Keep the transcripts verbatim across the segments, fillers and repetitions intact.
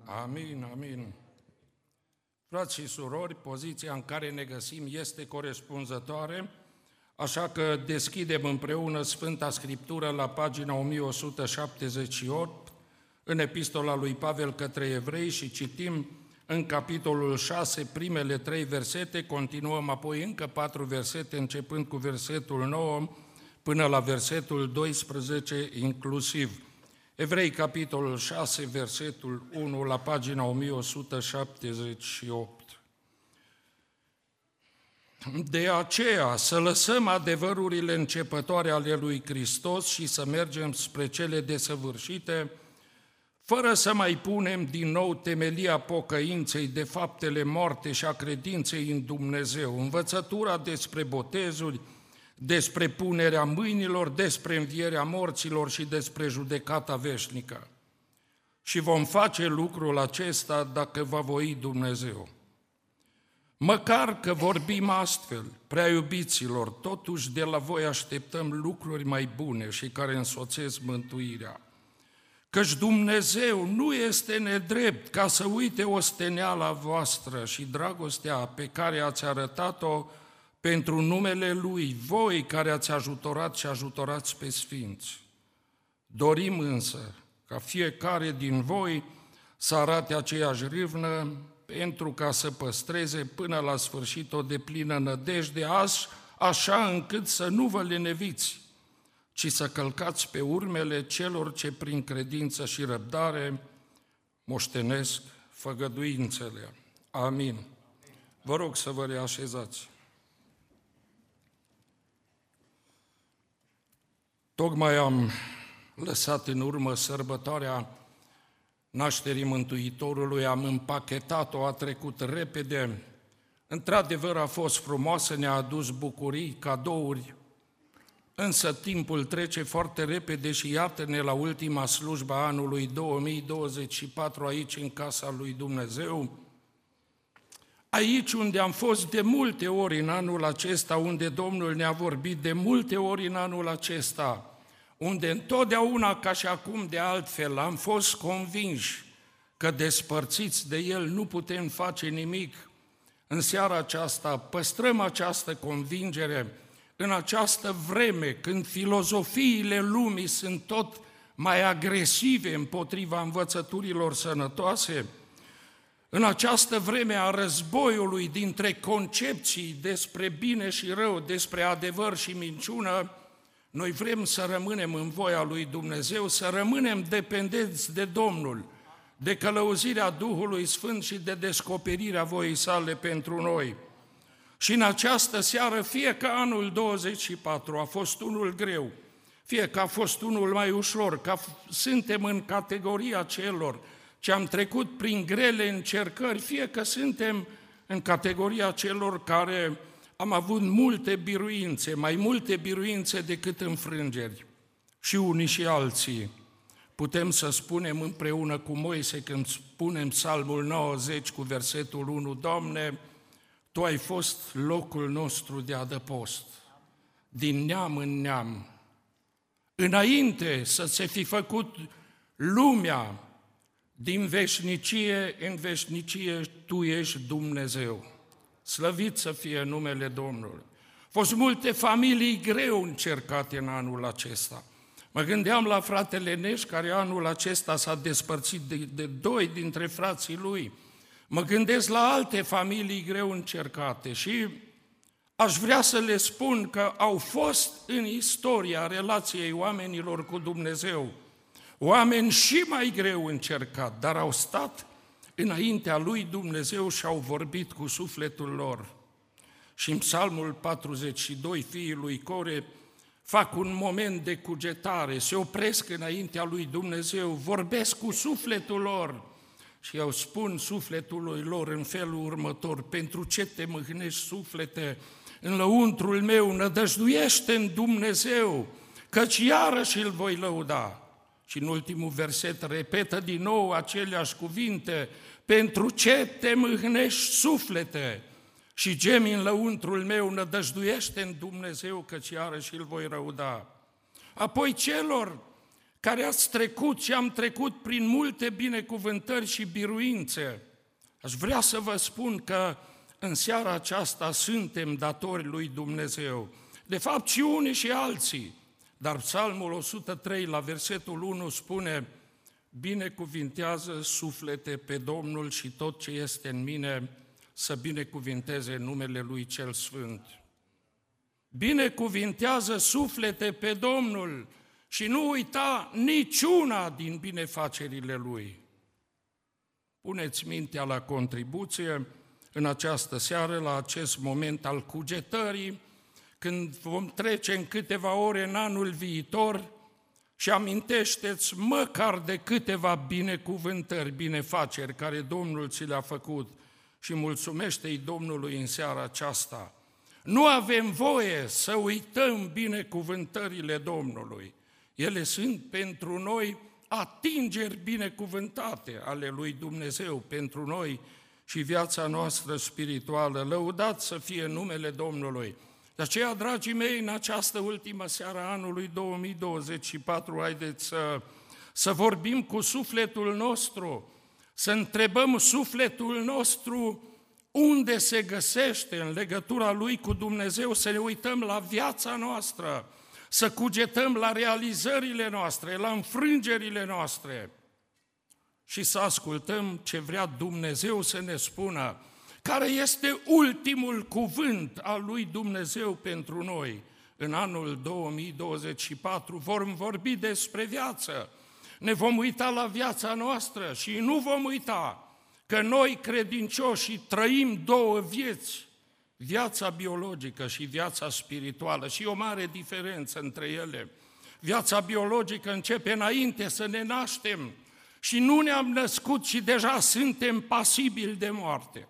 Amin, amin. Frați și surori, poziția în care ne găsim este corespunzătoare, așa că deschidem împreună Sfânta Scriptură la pagina o mie o sută șaptezeci și opt, în Epistola lui Pavel către Evrei și citim în capitolul șase primele trei versete, continuăm apoi încă patru versete, începând cu versetul nouă până la versetul doisprezece inclusiv. Evrei, capitolul șase, versetul unu, la pagina o mie o sută șaptezeci și opt. De aceea să lăsăm adevărurile începătoare ale lui Hristos și să mergem spre cele desăvârșite, fără să mai punem din nou temelia pocăinței de faptele moarte și a credinței în Dumnezeu, învățătura despre botezuri, despre punerea mâinilor, despre învierea morților și despre judecata veșnică. Și vom face lucrul acesta dacă va voi Dumnezeu. Măcar că vorbim astfel, prea iubiților, totuși de la voi așteptăm lucruri mai bune și care însoțesc mântuirea. Căci Dumnezeu nu este nedrept ca să uite osteneala voastră și dragostea pe care ați arătat-o pentru numele Lui, voi care ați ajutorat și ajutorați pe sfinți. Dorim însă ca fiecare din voi să arate aceeași râvnă pentru ca să păstreze până la sfârșit o deplină nădejde, așa încât să nu vă leneviți, ci să călcați pe urmele celor ce prin credință și răbdare moștenesc făgăduințele. Amin. Vă rog să vă reașezați. Tocmai am lăsat în urmă sărbătoarea nașterii Mântuitorului, am împachetat-o, a trecut repede. Într-adevăr a fost frumoasă, ne-a adus bucurii, cadouri, însă timpul trece foarte repede și iată-ne la ultima slujbă a anului două mii douăzeci și patru aici în casa lui Dumnezeu. Aici unde am fost de multe ori în anul acesta, unde Domnul ne-a vorbit de multe ori în anul acesta, unde întotdeauna, ca și acum de altfel, am fost convinși că despărțiți de El nu putem face nimic. În seara aceasta păstrăm această convingere, în această vreme când filozofiile lumii sunt tot mai agresive împotriva învățăturilor sănătoase, în această vreme a războiului dintre concepții despre bine și rău, despre adevăr și minciună, noi vrem să rămânem în voia lui Dumnezeu, să rămânem dependenți de Domnul, de călăuzirea Duhului Sfânt și de descoperirea voii sale pentru noi. Și în această seară, fie că anul douăzeci și patru a fost unul greu, fie că a fost unul mai ușor, că suntem în categoria celor ce am trecut prin grele încercări, fie că suntem în categoria celor care am avut multe biruințe, mai multe biruințe decât înfrângeri, și unii și alții. Putem să spunem împreună cu Moise, când spunem Psalmul nouăzeci cu versetul unu, Doamne, Tu ai fost locul nostru de adăpost, din neam în neam. Înainte să se fi făcut lumea, din veșnicie în veșnicie Tu ești Dumnezeu. Slăvit să fie numele Domnului. Au fost multe familii greu încercate în anul acesta. Mă gândeam la fratele Neș, care anul acesta s-a despărțit de, de doi dintre frații lui. Mă gândesc la alte familii greu încercate și aș vrea să le spun că au fost în istoria relației oamenilor cu Dumnezeu oameni și mai greu încercat, dar au stat înaintea lui Dumnezeu și au vorbit cu sufletul lor. Și în Psalmul patruzeci și doi, fiii lui Core fac un moment de cugetare, se opresc înaintea lui Dumnezeu, vorbesc cu sufletul lor și îi spun sufletului lor în felul următor: pentru ce te mâhnești, suflete, în lăuntrul meu, nădăjduiește în Dumnezeu, căci iarăși îl voi lăuda. Și în ultimul verset repetă din nou aceleași cuvinte: pentru ce te mâhnești, suflete, și gemi în lăuntrul meu, nădăjduiește în Dumnezeu, căci iarăși îl voi răuda. Apoi celor care ați trecut și am trecut prin multe binecuvântări și biruințe, aș vrea să vă spun că în seara aceasta suntem datori lui Dumnezeu. De fapt și unii și alții. Dar Psalmul o sută trei la versetul unu spune: binecuvintează suflete pe Domnul și tot ce este în mine să binecuvinteze numele Lui cel Sfânt. Binecuvintează suflete pe Domnul și nu uita niciuna din binefacerile Lui. Puneți mintea la contribuție în această seară, la acest moment al cugetării, când vom trece în câteva ore în anul viitor, și amintește-ți măcar de câteva binecuvântări, binefaceri care Domnul ți le-a făcut și mulțumește-i Domnului în seara aceasta. Nu avem voie să uităm binecuvântările Domnului. Ele sunt pentru noi atingeri binecuvântate ale lui Dumnezeu pentru noi și viața noastră spirituală. Lăudat să fie numele Domnului! De aceea, dragii mei, în această ultimă seară a anului două mii douăzeci și patru, haideți să, să vorbim cu sufletul nostru, să întrebăm sufletul nostru unde se găsește în legătura lui cu Dumnezeu, să ne uităm la viața noastră, să cugetăm la realizările noastre, la înfrângerile noastre și să ascultăm ce vrea Dumnezeu să ne spună. Care este ultimul cuvânt al lui Dumnezeu pentru noi? În anul două mii douăzeci și patru vom vorbi despre viață, ne vom uita la viața noastră și nu vom uita că noi credincioși trăim două vieți, viața biologică și viața spirituală, și o mare diferență între ele. Viața biologică începe înainte să ne naștem și nu ne-am născut și deja suntem pasibili de moarte.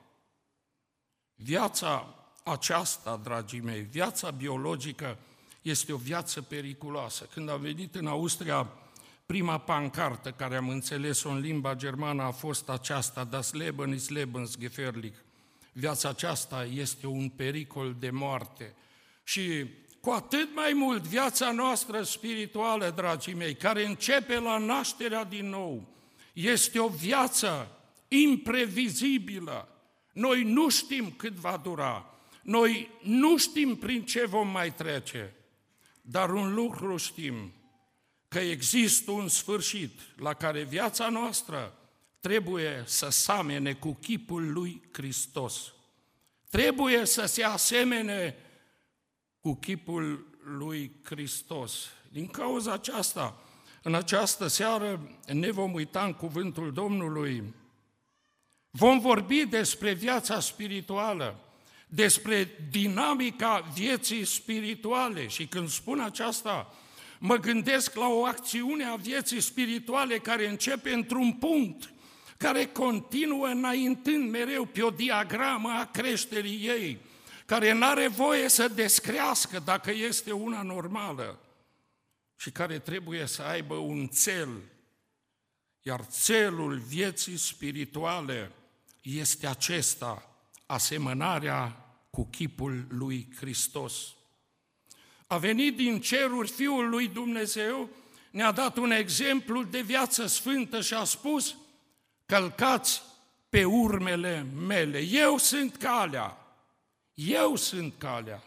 Viața aceasta, dragii mei, viața biologică, este o viață periculoasă. Când am venit în Austria, prima pancartă care am înțeles-o în limba germană a fost aceasta: Das Leben ist lebensgefährlich. Viața aceasta este un pericol de moarte. Și cu atât mai mult viața noastră spirituală, dragii mei, care începe la nașterea din nou, este o viață imprevizibilă. Noi nu știm cât va dura, noi nu știm prin ce vom mai trece, dar un lucru știm, că există un sfârșit la care viața noastră trebuie să semene cu chipul lui Hristos. Trebuie să se asemene cu chipul lui Hristos. Din cauza aceasta, în această seară ne vom uita în cuvântul Domnului. Vom vorbi despre viața spirituală, despre dinamica vieții spirituale și când spun aceasta, mă gândesc la o acțiune a vieții spirituale care începe într-un punct, care continuă înaintând mereu pe o diagramă a creșterii ei, care n-are voie să descrească dacă este una normală și care trebuie să aibă un țel, iar țelul vieții spirituale este acesta, asemănarea cu chipul lui Hristos. A venit din ceruri Fiul lui Dumnezeu, ne-a dat un exemplu de viață sfântă și a spus: călcați pe urmele mele, eu sunt calea, eu sunt calea.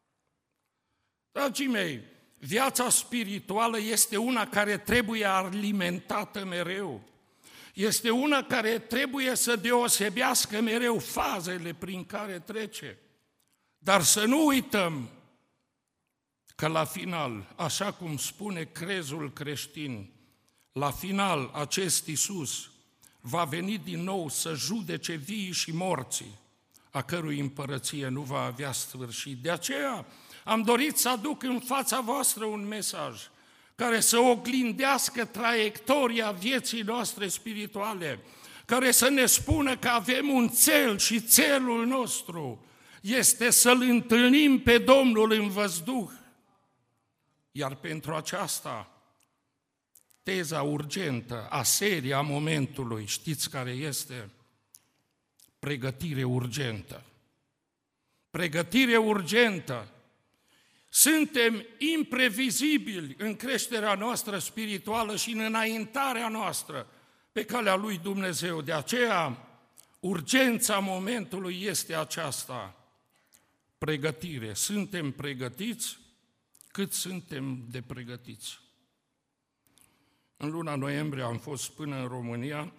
Dragii mei, viața spirituală este una care trebuie alimentată mereu. Este una care trebuie să deosebească mereu fazele prin care trece. Dar să nu uităm că la final, așa cum spune crezul creștin, la final acest Iisus va veni din nou să judece vii și morții, a cărui împărăție nu va avea sfârșit. De aceea am dorit să aduc în fața voastră un mesaj care să oglindească traiectoria vieții noastre spirituale, care să ne spună că avem un țel și țelul nostru este să-L întâlnim pe Domnul în văzduh. Iar pentru aceasta, teza urgentă a serii a momentului, știți care este? Pregătire urgentă. Pregătire urgentă. Suntem imprevizibili în creșterea noastră spirituală și în înaintarea noastră pe calea lui Dumnezeu. De aceea, urgența momentului este aceasta: pregătire. Suntem pregătiți? Cât suntem de pregătiți? În luna noiembrie am fost până în România.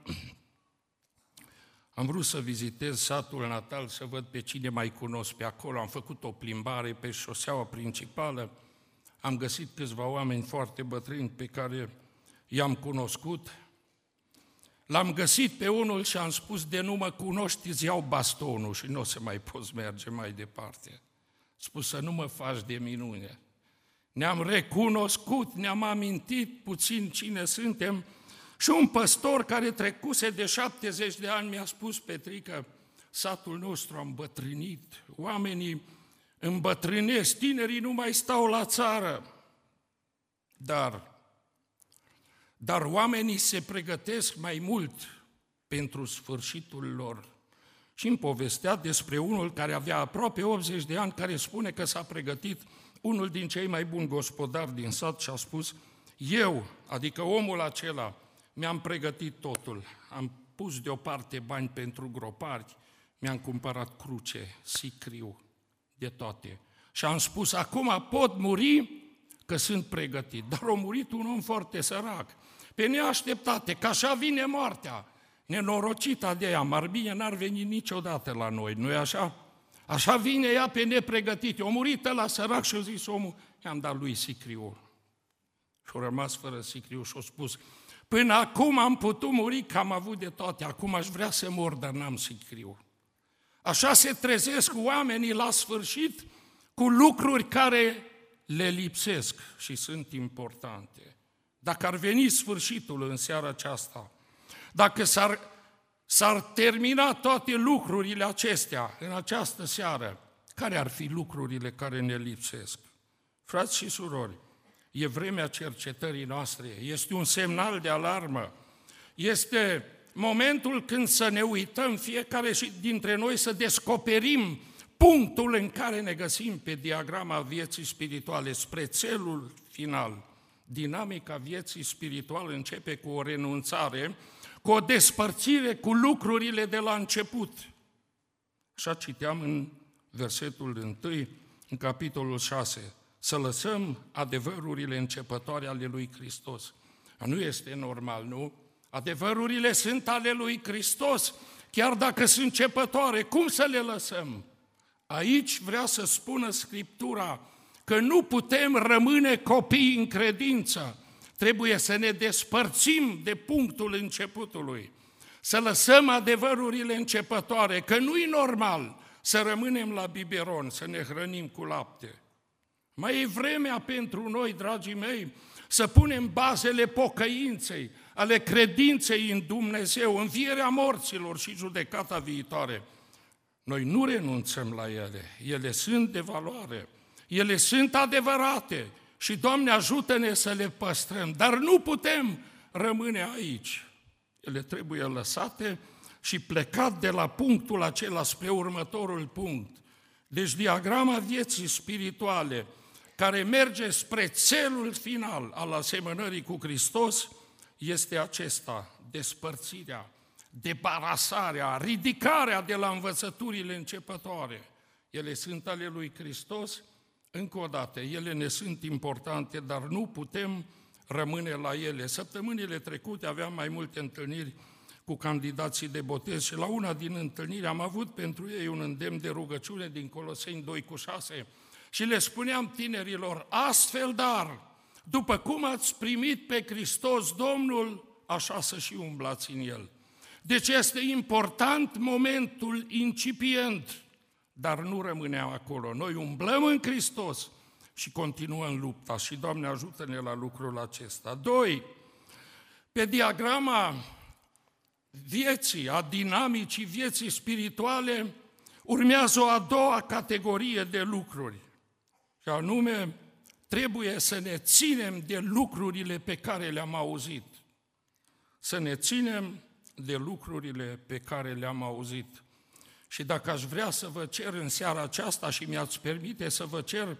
Am vrut să vizitez satul natal, să văd pe cine mai cunosc pe acolo. Am făcut o plimbare pe șoseaua principală. Am găsit câțiva oameni foarte bătrâni pe care i-am cunoscut. L-am găsit pe unul și am spus: de nu mă cunoști, îți iau bastonul și nu o să mai poți merge mai departe. Spus să nu mă faci de minune. Ne-am recunoscut, ne-am amintit puțin cine suntem și un păstor care trecuse de șaptezeci de ani mi-a spus: Petrică, satul nostru a îmbătrânit, oamenii îmbătrânesc, tinerii nu mai stau la țară, dar, dar oamenii se pregătesc mai mult pentru sfârșitul lor. Și îmi povestea despre unul care avea aproape optzeci de ani, care spune că s-a pregătit, unul din cei mai buni gospodari din sat, și a spus: eu, adică omul acela, mi-am pregătit totul, am pus deoparte bani pentru gropari, mi-am cumpărat cruce, sicriu, de toate. Și am spus: acum pot muri că sunt pregătit. Dar a murit un om foarte sărac, pe neașteptate, că așa vine moartea, nenorocita de ea, mar bine n-ar veni niciodată la noi, nu-i așa? Așa vine ea pe nepregătit. A murit ăla sărac și a zis omul: i-am dat lui sicriul. Și a rămas fără sicriu și a spus: până acum am putut muri că am avut de toate, acum aș vrea să mor, dar n-am sicriu. Așa se trezesc oamenii la sfârșit cu lucruri care le lipsesc și sunt importante. Dacă ar veni sfârșitul în seara aceasta, dacă s-ar, s-ar termina toate lucrurile acestea în această seară, care ar fi lucrurile care ne lipsesc? Frați și surori, e vremea cercetării noastre, este un semnal de alarmă, este momentul când să ne uităm fiecare dintre noi, să descoperim punctul în care ne găsim pe diagrama vieții spirituale spre țelul final. Dinamica vieții spirituale începe cu o renunțare, cu o despărțire cu lucrurile de la început. Așa citeam în versetul unu, în capitolul șase. Să lăsăm adevărurile începătoare ale lui Hristos. Nu este normal, nu? Adevărurile sunt ale lui Hristos, chiar dacă sunt începătoare. Cum să le lăsăm? Aici vrea să spună Scriptura că nu putem rămâne copii în credință. Trebuie să ne despărțim de punctul începutului, să lăsăm adevărurile începătoare, că nu e normal să rămânem la biberon, să ne hrănim cu lapte. Mai e vremea pentru noi, dragii mei, să punem bazele pocăinței, ale credinței în Dumnezeu, învierea morților și judecata viitoare. Noi nu renunțăm la ele, ele sunt de valoare, ele sunt adevărate și, Doamne, ajută-ne să le păstrăm, dar nu putem rămâne aici. Ele trebuie lăsate și plecat de la punctul acela spre următorul punct. Deci diagrama vieții spirituale care merge spre țelul final al asemănării cu Hristos este acesta: despărțirea, debarasarea, ridicarea de la învățăturile începătoare. Ele sunt ale lui Hristos, încă o dată, ele ne sunt importante, dar nu putem rămâne la ele. Săptămânile trecute aveam mai multe întâlniri cu candidații de botez și la una din întâlniri am avut pentru ei un îndemn de rugăciune din Coloseni doi cu șase și le spuneam tinerilor: astfel dar, după cum ați primit pe Hristos Domnul, așa să și umblați în El. Deci este important momentul incipient, dar nu rămâne acolo. Noi umblăm în Hristos și continuăm lupta și, Doamne, ajută-ne la lucrul acesta. Doi, pe diagrama vieții, a dinamicii vieții spirituale, urmează o a doua categorie de lucruri, și anume, trebuie să ne ținem de lucrurile pe care le-am auzit. Să ne ținem de lucrurile pe care le-am auzit. Și dacă aș vrea să vă cer în seara aceasta și mi-ați permite să vă cer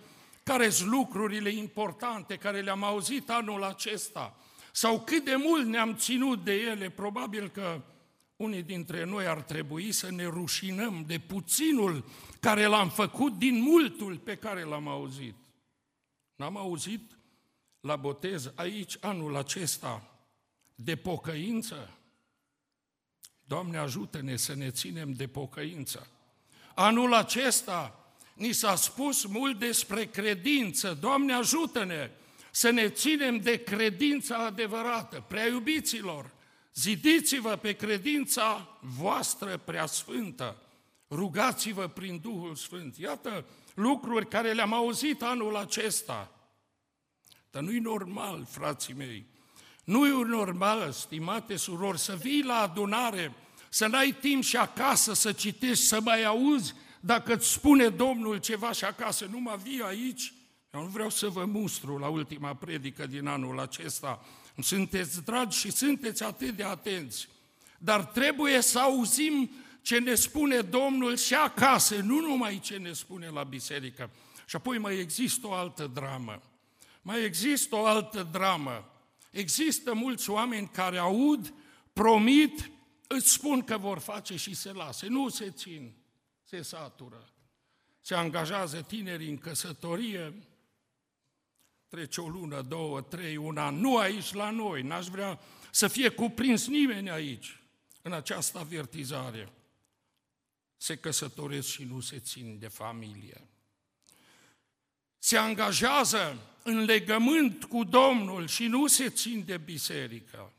care sunt lucrurile importante care le-am auzit anul acesta sau cât de mult ne-am ținut de ele. Probabil că unii dintre noi ar trebui să ne rușinăm de puținul care l-am făcut din multul pe care l-am auzit. N-am auzit la botez aici anul acesta de pocăință? Doamne, ajută-ne să ne ținem de pocăință. Anul acesta ni s-a spus mult despre credință. Doamne, ajută-ne să ne ținem de credința adevărată. Prea iubiților, zidiți-vă pe credința voastră preasfântă. Rugați-vă prin Duhul Sfânt. Iată lucruri care le-am auzit anul acesta. Dar nu-i normal, frații mei, nu-i normal, stimate surori, să vii la adunare, să n-ai timp și acasă să citești, să mai auzi dacă îți spune Domnul ceva și acasă. Nu mă vii aici. Eu nu vreau să vă mustru la ultima predică din anul acesta. Sunteți dragi și sunteți atât de atenți. Dar trebuie să auzim ce ne spune Domnul și acasă, nu numai ce ne spune la biserică. Și apoi mai există o altă dramă. Mai există o altă dramă. Există mulți oameni care aud, promit, îți spun că vor face și se lasă. Nu se țin, se satură. Se angajează tinerii în căsătorie, trece o lună, două, trei, un an, nu aici la noi, n-aș vrea să fie cuprins nimeni aici, în această avertizare. Se căsătoresc și nu se țin de familie. Se angajează în legământ cu Domnul și nu se țin de biserică.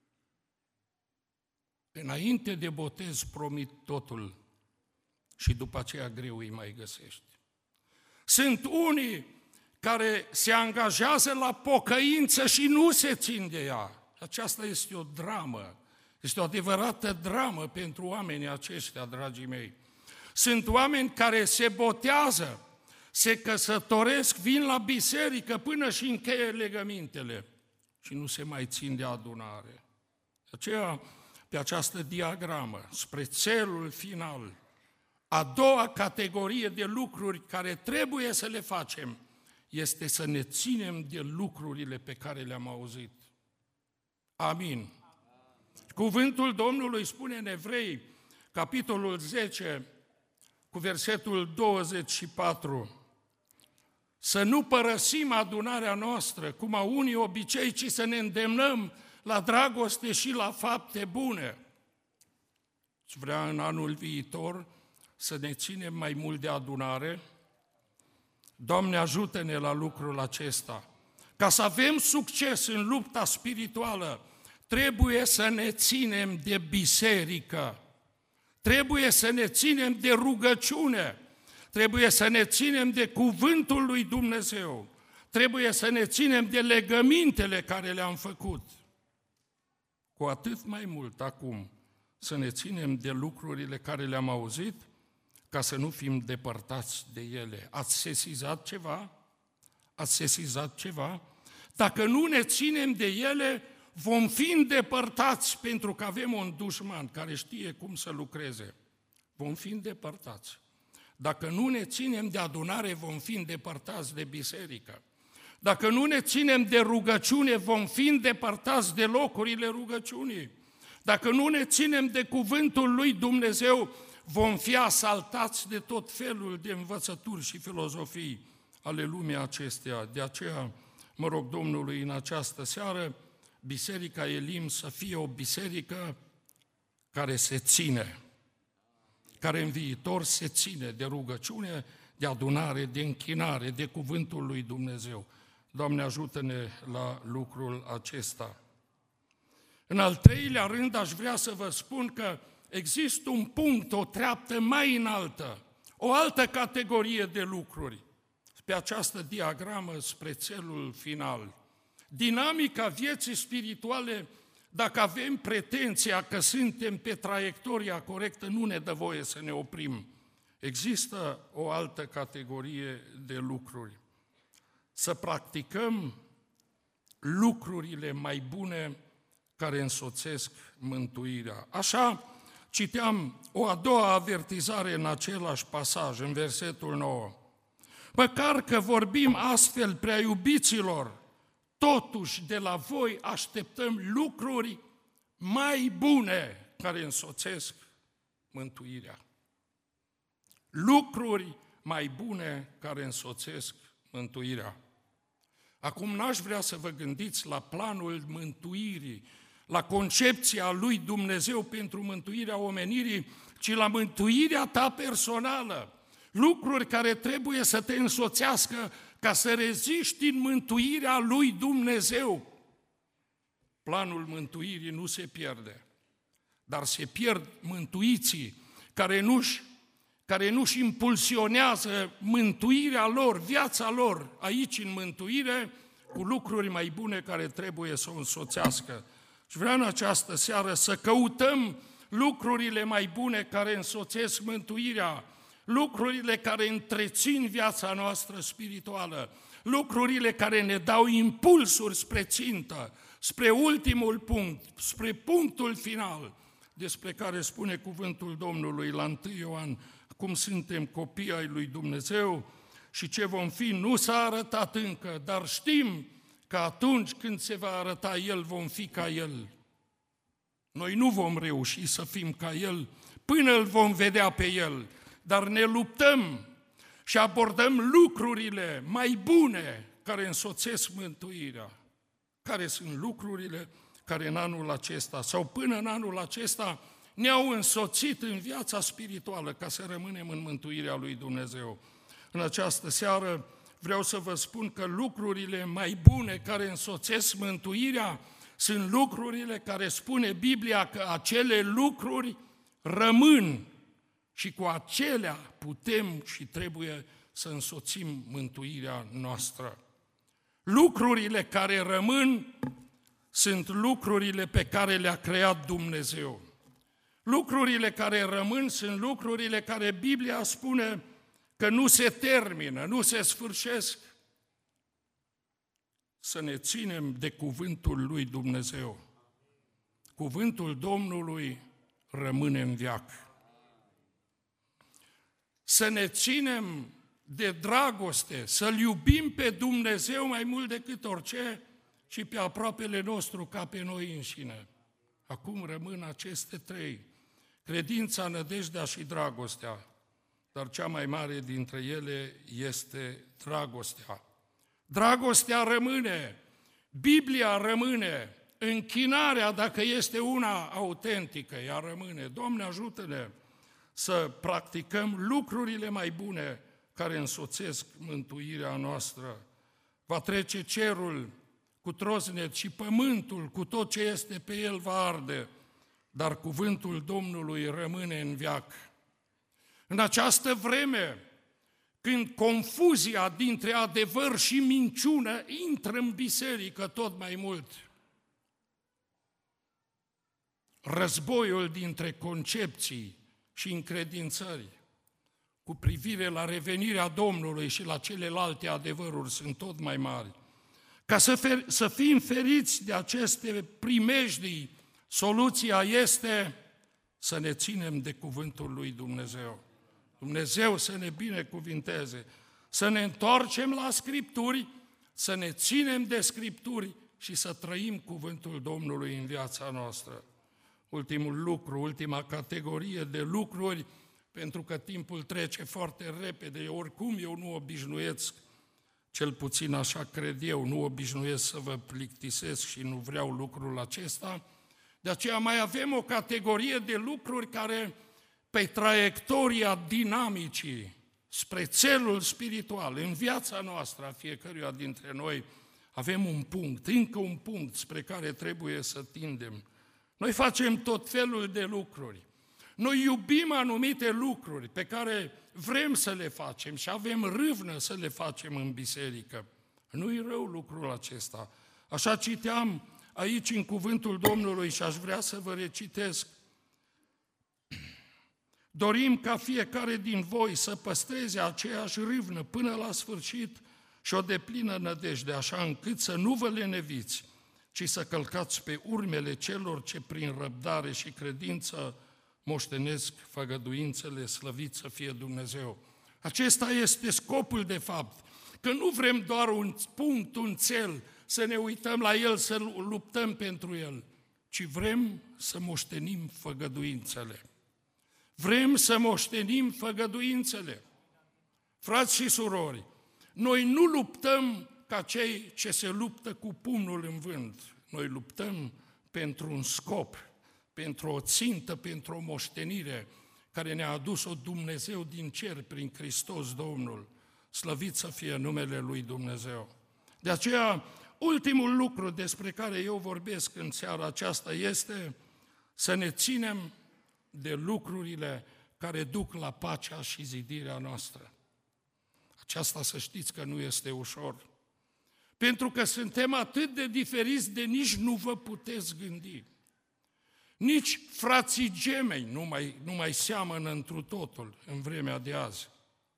Înainte de botez promit totul și după aceea greu îi mai găsești. Sunt unii care se angajează la pocăință și nu se țin de ea. Aceasta este o dramă, este o adevărată dramă pentru oamenii aceștia, dragii mei. Sunt oameni care se botează, se căsătoresc, vin la biserică până și încheie legămintele și nu se mai țin de adunare. De aceea, pe această diagramă, spre țelul final, a doua categorie de lucruri care trebuie să le facem este să ne ținem de lucrurile pe care le-am auzit. Amin. Cuvântul Domnului spune în Evrei, capitolul zece, cu versetul douăzeci și patru, să nu părăsim adunarea noastră, cum au unii obicei, ci să ne îndemnăm la dragoste și la fapte bune. Și vrea în anul viitor să ne ținem mai mult de adunare. Doamne, ajută-ne la lucrul acesta. Ca să avem succes în lupta spirituală, trebuie să ne ținem de biserică, trebuie să ne ținem de rugăciune, trebuie să ne ținem de cuvântul lui Dumnezeu, trebuie să ne ținem de legămintele care le-am făcut. Cu atât mai mult acum să ne ținem de lucrurile care le-am auzit, ca să nu fim depărtați de ele. Ați sesizat ceva? Ați sesizat ceva? Dacă nu ne ținem de ele, vom fi îndepărtați, pentru că avem un dușman care știe cum să lucreze. Vom fi îndepărtați. Dacă nu ne ținem de adunare, vom fi îndepărtați de biserică. Dacă nu ne ținem de rugăciune, vom fi îndepărtați de locurile rugăciunii. Dacă nu ne ținem de cuvântul lui Dumnezeu, vom fi asaltați de tot felul de învățături și filozofii ale lumii acesteia. De aceea, mă rog Domnului în această seară, Biserica Elim să fie o biserică care se ține, care în viitor se ține de rugăciune, de adunare, de închinare, de cuvântul lui Dumnezeu. Doamne, ajută-ne la lucrul acesta. În al treilea rând, aș vrea să vă spun că există un punct, o treaptă mai înaltă, o altă categorie de lucruri pe această diagramă spre țelul final. Dinamica vieții spirituale, dacă avem pretenția că suntem pe traiectoria corectă, nu ne dă voie să ne oprim. Există o altă categorie de lucruri. Să practicăm lucrurile mai bune care însoțesc mântuirea. Așa citeam o a doua avertizare în același pasaj, în versetul nouă. Măcar că vorbim astfel, prea iubiților, totuși de la voi așteptăm lucruri mai bune care însoțesc mântuirea. Lucruri mai bune care însoțesc mântuirea. Acum n-aș vrea să vă gândiți la planul mântuirii, la concepția lui Dumnezeu pentru mântuirea omenirii, ci la mântuirea ta personală. Lucruri care trebuie să te însoțească ca să reziști în mântuirea lui Dumnezeu. Planul mântuirii nu se pierde, dar se pierd mântuiții care nu-și, care nu-și impulsionează mântuirea lor, viața lor aici în mântuire, cu lucruri mai bune care trebuie să o însoțească. Și vreau în această seară să căutăm lucrurile mai bune care însoțesc mântuirea, lucrurile care întrețin viața noastră spirituală, lucrurile care ne dau impulsuri spre țintă, spre ultimul punct, spre punctul final, despre care spune cuvântul Domnului la întâi Ioan, cum suntem copii ai lui Dumnezeu și ce vom fi nu s-a arătat încă, dar știm că atunci când se va arăta El, vom fi ca El. Noi nu vom reuși să fim ca El până îl vom vedea pe El, dar ne luptăm și abordăm lucrurile mai bune care însoțesc mântuirea. Care sunt lucrurile care în anul acesta sau până în anul acesta ne-au însoțit în viața spirituală ca să rămânem în mântuirea lui Dumnezeu. În această seară vreau să vă spun că lucrurile mai bune care însoțesc mântuirea sunt lucrurile care spune Biblia că acele lucruri rămân și cu acelea putem și trebuie să însoțim mântuirea noastră. Lucrurile care rămân sunt lucrurile pe care le-a creat Dumnezeu. Lucrurile care rămân sunt lucrurile care Biblia spune că nu se termină, nu se sfârșesc. Să ne ținem de cuvântul lui Dumnezeu. Cuvântul Domnului rămâne în veac. Să ne ținem de dragoste, să-L iubim pe Dumnezeu mai mult decât orice și pe aproapele nostru ca pe noi înșine. Acum rămân aceste trei, credința, nădejdea și dragostea, dar cea mai mare dintre ele este dragostea. Dragostea rămâne, Biblia rămâne, închinarea, dacă este una autentică, ea rămâne. Doamne, ajută-ne să practicăm lucrurile mai bune care însoțesc mântuirea noastră. Va trece cerul cu trosnet și pământul cu tot ce este pe el va arde, dar cuvântul Domnului rămâne în veac. În această vreme, când confuzia dintre adevăr și minciună intră în biserică tot mai mult, războiul dintre concepții și încredințări cu privire la revenirea Domnului și la celelalte adevăruri sunt tot mai mari. Ca să, fer- să fim feriți de aceste primejdii, soluția este să ne ținem de cuvântul lui Dumnezeu. Dumnezeu să ne binecuvinteze, să ne întoarcem la Scripturi, să ne ținem de Scripturi și să trăim cuvântul Domnului în viața noastră. Ultimul lucru, ultima categorie de lucruri, pentru că timpul trece foarte repede, oricum eu nu obișnuiesc, cel puțin așa cred eu, nu obișnuiesc să vă plictisesc și nu vreau lucrul acesta, de aceea mai avem o categorie de lucruri care pe traiectoria dinamicii spre țelul spiritual, în viața noastră a fiecăruia dintre noi, avem un punct, încă un punct spre care trebuie să tindem. Noi facem tot felul de lucruri. Noi iubim anumite lucruri pe care vrem să le facem și avem râvnă să le facem în biserică. Nu-i rău lucrul acesta. Așa citeam aici în cuvântul Domnului și aș vrea să vă recitesc. Dorim ca fiecare din voi să păstreze aceeași râvnă până la sfârșit și o deplină nădejde, așa încât să nu vă leneviți, ci să călcați pe urmele celor ce prin răbdare și credință moștenesc făgăduințele, slăvit să fie Dumnezeu. Acesta este scopul de fapt, că nu vrem doar un punct, un țel, să ne uităm la el, să luptăm pentru el, ci vrem să moștenim făgăduințele. Vrem să moștenim făgăduințele. Frați și surori, noi nu luptăm ca cei ce se luptă cu pumnul în vânt. Noi luptăm pentru un scop, pentru o țintă, pentru o moștenire care ne-a adus-o Dumnezeu din cer prin Hristos Domnul. Slăvit să fie numele lui Dumnezeu. De aceea, ultimul lucru despre care eu vorbesc în seara aceasta este să ne ținem de lucrurile care duc la pacea și zidirea noastră. Aceasta să știți că nu este ușor. Pentru că suntem atât de diferiți de nici nu vă puteți gândi. Nici frații gemeni nu mai, nu mai seamănă întru totul în vremea de azi.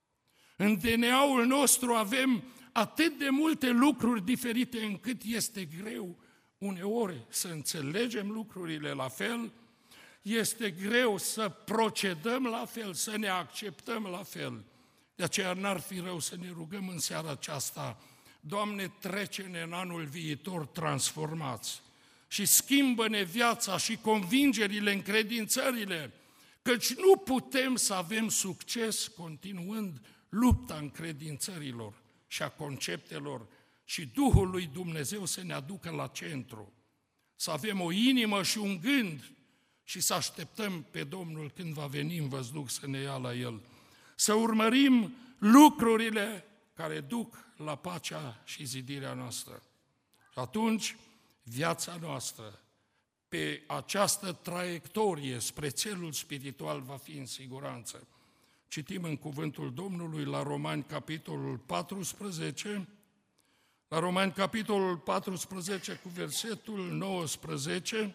În D N A-ul nostru avem atât de multe lucruri diferite încât este greu uneori să înțelegem lucrurile la fel, este greu să procedăm la fel, să ne acceptăm la fel. De aceea n-ar fi rău să ne rugăm în seara aceasta: Doamne, trece-ne în anul viitor transformați și schimbă-ne viața și convingerile, încredințările, căci nu putem să avem succes continuând lupta încredințărilor și a conceptelor și Duhul lui Dumnezeu să ne aducă la centru, să avem o inimă și un gând și să așteptăm pe Domnul când va veni în văzduh să ne ia la El. Să urmărim lucrurile care duc la pacea și zidirea noastră. Și atunci, viața noastră, pe această traiectorie spre țelul spiritual, va fi în siguranță. Citim în cuvântul Domnului la Romani, capitolul paisprezece, la Romani, capitolul paisprezece, cu versetul nouăsprezece,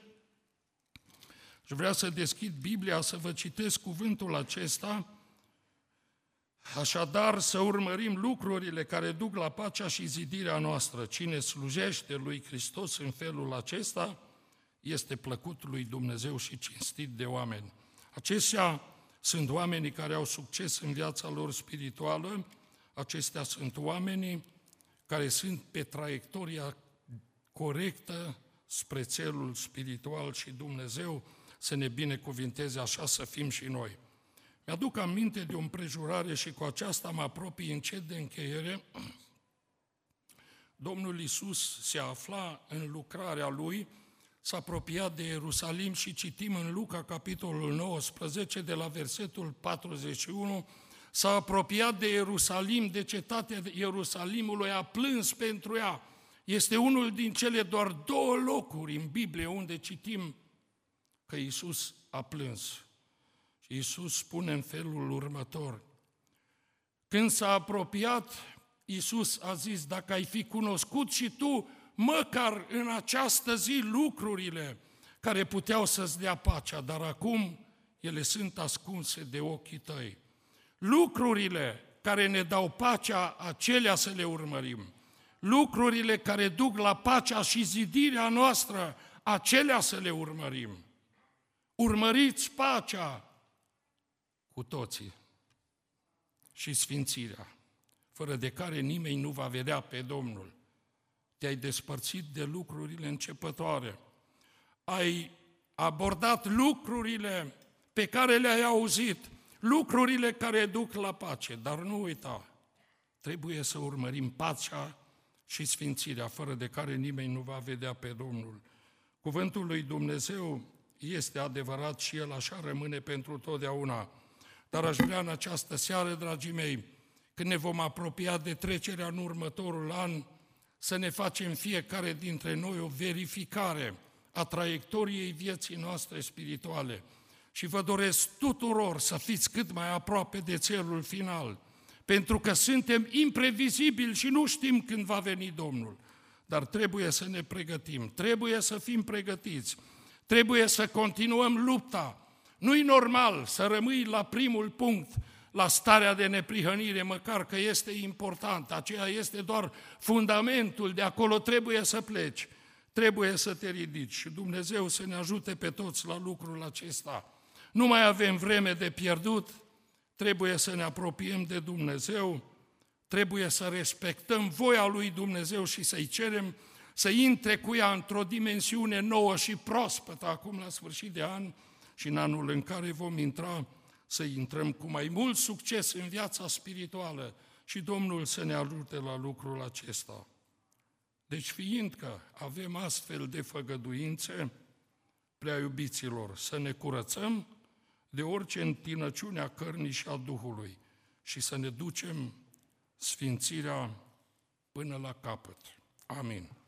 și vreau să deschid Biblia să vă citesc cuvântul acesta. Așadar, să urmărim lucrurile care duc la pacea și zidirea noastră. Cine slujește lui Hristos în felul acesta este plăcut lui Dumnezeu și cinstit de oameni. Aceștia sunt oamenii care au succes în viața lor spirituală, acestea sunt oamenii care sunt pe traiectoria corectă spre țelul spiritual și Dumnezeu să ne binecuvinteze, așa să fim și noi. Mi-aduc aminte de o împrejurare și cu aceasta mă apropii încet de încheiere. Domnul Iisus se afla în lucrarea Lui, s-a apropiat de Ierusalim și citim în Luca, capitolul nouăsprezece, de la versetul patruzeci și unu, s-a apropiat de Ierusalim, de cetatea Ierusalimului, a plâns pentru ea. Este unul din cele doar două locuri în Biblie unde citim că Iisus a plâns. Și Iisus spune în felul următor: când s-a apropiat, Iisus a zis: dacă ai fi cunoscut și tu, măcar în această zi, lucrurile care puteau să-ți dea pacea, dar acum ele sunt ascunse de ochii tăi. Lucrurile care ne dau pacea, acelea să le urmărim. Lucrurile care duc la pacea și zidirea noastră, acelea să le urmărim. Urmăriți pacea cu toții și sfințirea, fără de care nimeni nu va vedea pe Domnul. Te-ai despărțit de lucrurile începătoare. Ai abordat lucrurile pe care le-ai auzit, lucrurile care duc la pace, dar nu uita, trebuie să urmărim pacea și sfințirea, fără de care nimeni nu va vedea pe Domnul. Cuvântul lui Dumnezeu este adevărat și El așa rămâne pentru totdeauna. Dar aș vrea în această seară, dragii mei, când ne vom apropia de trecerea în următorul an, să ne facem fiecare dintre noi o verificare a traiectoriei vieții noastre spirituale. Și vă doresc tuturor să fiți cât mai aproape de țelul final, pentru că suntem imprevizibili și nu știm când va veni Domnul. Dar trebuie să ne pregătim, trebuie să fim pregătiți, trebuie să continuăm lupta. Nu-i normal să rămâi la primul punct, la starea de neprihănire, măcar că este important, aceea este doar fundamentul, de acolo trebuie să pleci, trebuie să te ridici și Dumnezeu să ne ajute pe toți la lucrul acesta. Nu mai avem vreme de pierdut, trebuie să ne apropiem de Dumnezeu, trebuie să respectăm voia lui Dumnezeu și să-i cerem să intre cu ea într-o dimensiune nouă și proaspătă acum la sfârșit de an și în anul în care vom intra, să intrăm cu mai mult succes în viața spirituală și Domnul să ne ajute la lucrul acesta. Deci fiindcă avem astfel de făgăduințe, prea iubiților, să ne curățăm de orice întinăciune a cărnii și a Duhului și să ne ducem sfințirea până la capăt. Amin.